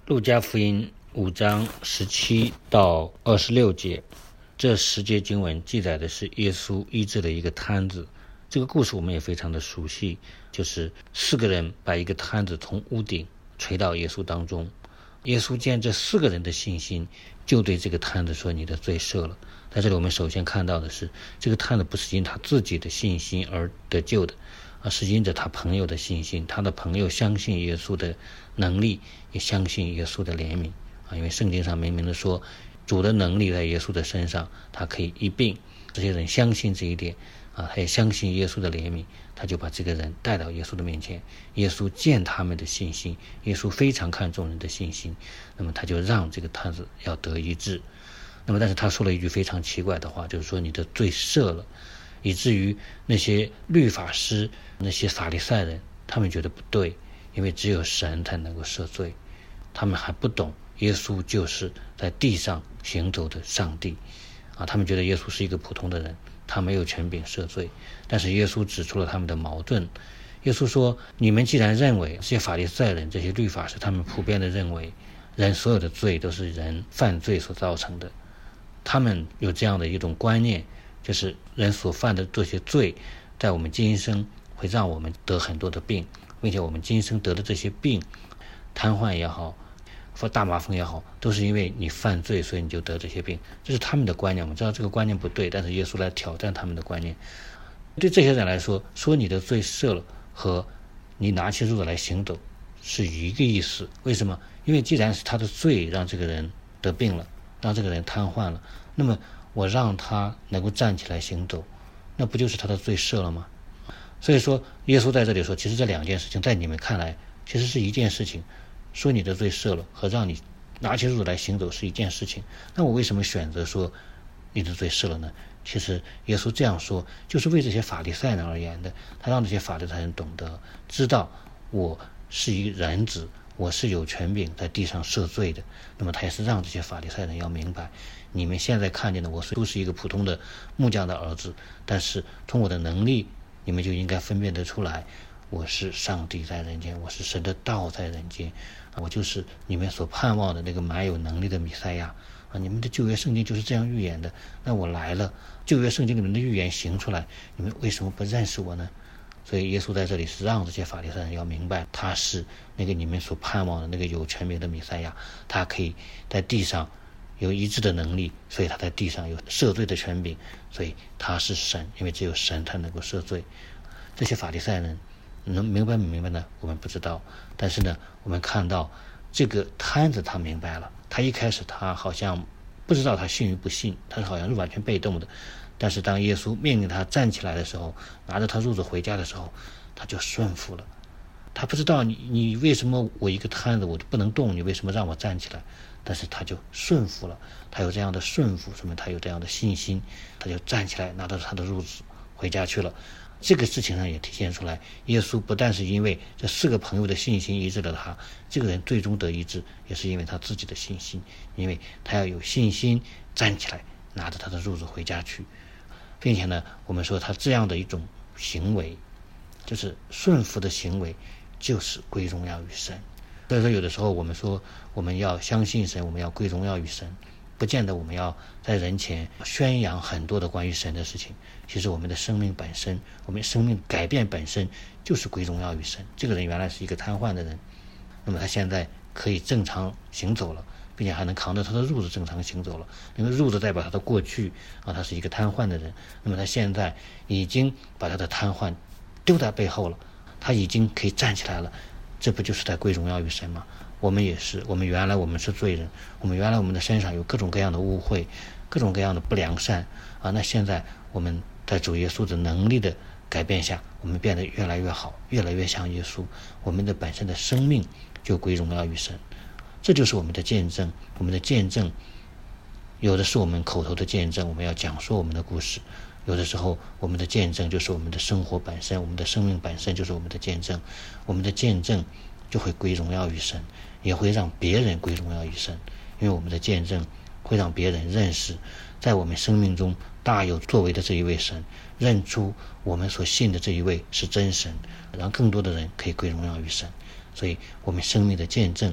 路加福音5章17到26节，这10节经文记载的是耶稣医治了一个瘫子。这个故事我们也非常的熟悉，就是4个人把一个瘫子从屋顶垂到耶稣当中。耶稣见这4个人的信心，就对这个瘫子说：你的罪赦了。在这里我们首先看到的是，这个瘫子不是因他自己的信心而得救的，而是因着他朋友的信心。他的朋友相信耶稣的能力，也相信耶稣的怜悯因为圣经上明明的说，主的能力在耶稣的身上，他可以医病。这些人相信这一点他也相信耶稣的怜悯，他就把这个人带到耶稣的面前。耶稣见他们的信心，耶稣非常看重人的信心，那么他就让这个瘫子要得医治。那么但是他说了一句非常奇怪的话，就是说你的罪赦了，以至于那些律法师、那些法利赛人，他们觉得不对，因为只有神才能够赦罪。他们还不懂耶稣就是在地上行走的上帝他们觉得耶稣是一个普通的人，他没有权柄赦罪。但是耶稣指出了他们的矛盾。耶稣说，你们既然认为，这些法利赛人、这些律法师，他们普遍的认为人所有的罪都是人犯罪所造成的，他们有这样的一种观念，就是人所犯的这些罪在我们今生会让我们得很多的病，并且我们今生得的这些病，瘫痪也好，说大麻风也好，都是因为你犯罪，所以你就得这些病。这是他们的观念，我们知道这个观念不对，但是耶稣来挑战他们的观念。对这些人来说，说你的罪赦了和你拿起褥子来行走是一个意思。为什么？因为既然是他的罪让这个人得病了，让这个人瘫痪了，那么我让他能够站起来行走，那不就是他的罪赦了吗？所以说耶稣在这里说，其实这2件事情在你们看来其实是一件事情，说你的罪赦了和让你拿起褥子来行走是一件事情。那我为什么选择说你的罪赦了呢？其实耶稣这样说就是为这些法利赛人而言的，他让这些法利赛人懂得知道我是一个人子，我是有权柄在地上赦罪的。那么他也是让这些法利赛人要明白，你们现在看见的我都是一个普通的木匠的儿子，但是从我的能力你们就应该分辨得出来，我是上帝在人间，我是神的道在人间我就是你们所盼望的那个蛮有能力的弥赛亚你们的旧约圣经就是这样预言的。那我来了，旧约圣经里面的预言行出来，你们为什么不认识我呢？所以耶稣在这里是让这些法利赛人要明白，他是那个你们所盼望的那个有权柄的弥赛亚，他可以在地上有医治的能力，所以他在地上有赦罪的权柄，所以他是神，因为只有神才能够赦罪。这些法利赛人能明白不明白呢？我们不知道。但是呢，我们看到这个瘫子他明白了，他一开始他好像不知道他信与不信，他好像是完全被动的。但是当耶稣命令他站起来的时候，拿着他褥子回家的时候，他就顺服了。他不知道你为什么我一个瘫子我就不能动，你为什么让我站起来？但是他就顺服了。他有这样的顺服，说明他有这样的信心，他就站起来拿着他的褥子回家去了。这个事情上也体现出来，耶稣不但是因为这4个朋友的信心医治了他，这个人最终得医治也是因为他自己的信心，因为他要有信心站起来拿着他的褥子回家去。并且呢，我们说他这样的一种行为，就是顺服的行为，就是归荣耀于神。所以说有的时候我们说我们要相信神，我们要归荣耀于神，不见得我们要在人前宣扬很多的关于神的事情。其实我们的生命本身，我们生命改变本身就是归荣耀于神。这个人原来是一个瘫痪的人，那么他现在可以正常行走了，并且还能扛着他的褥子正常行走了。那个褥子代表他的过去他是一个瘫痪的人，那么他现在已经把他的瘫痪丢在背后了，他已经可以站起来了。这不就是在归荣耀于神吗？我们也是，我们原来我们是罪人，我们原来我们的身上有各种各样的污秽，各种各样的不良善那现在我们在主耶稣的能力的改变下，我们变得越来越好，越来越像耶稣，我们的本身的生命就归荣耀于神。这就是我们的见证。我们的见证有的是我们口头的见证，我们要讲述我们的故事，有的时候我们的见证就是我们的生活本身，我们的生命本身就是我们的见证。我们的见证就会归荣耀于神，也会让别人归荣耀于神，因为我们的见证会让别人认识在我们生命中大有作为的这一位神，认出我们所信的这一位是真神，让更多的人可以归荣耀于神。所以我们生命的见证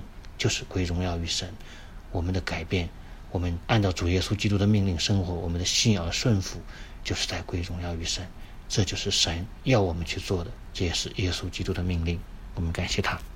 就是归荣耀于神。我们的改变，我们按照主耶稣基督的命令生活，我们的信而顺服，就是在归荣耀于神。这就是神要我们去做的，这也是耶稣基督的命令。我们感谢他。